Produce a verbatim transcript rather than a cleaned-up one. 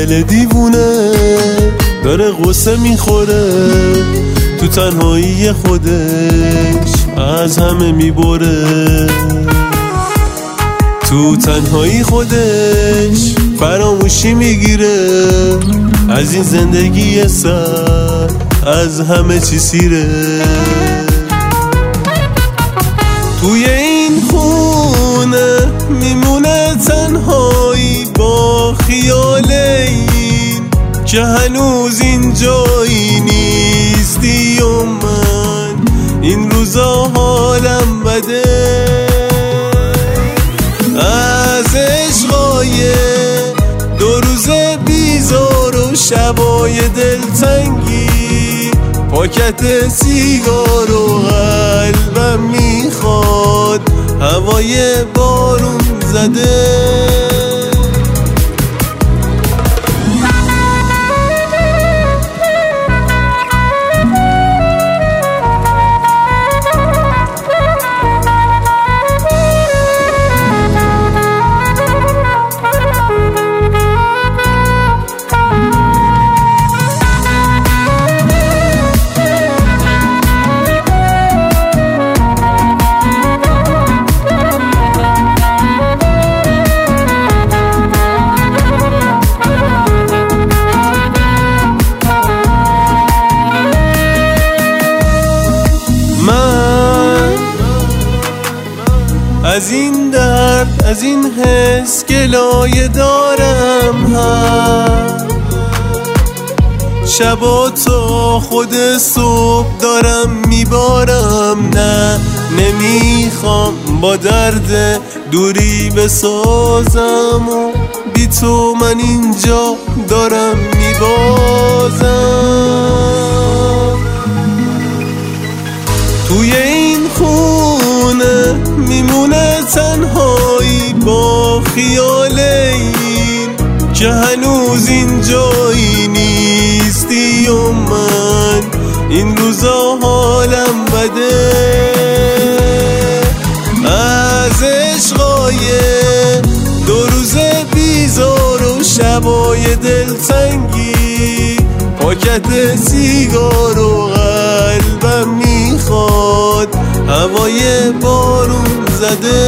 دل دیوونه داره غصه میخوره، تو تنهایی خودش از همه میبره، تو تنهایی خودش فراموشی میگیره، از این زندگی سر از همه چی سیره. توی این خونه میمونه تنهایی با خیال این که هنوز این جایی نیستی و من این روزا حالم بده، از عشقای دو روز بیزار و شبای دلتنگی، پاکت سیگار و قلبم میخواد هوای بارون زده. از این درد از این حس گلایه دارم هم، شبا تا خود صبح دارم میبارم، نه نمیخوام با درد دوری بسازم و بی تو من اینجا دارم میبازم. توی این خونه میمونه تنهایی با خیال این که هنوز این جایی نیستی و من این روزا حالم بده، از عشقای دو روز بیزار و شبای دلتنگی، پاکت سیگار و قلبم میخواد هوای بارون زده.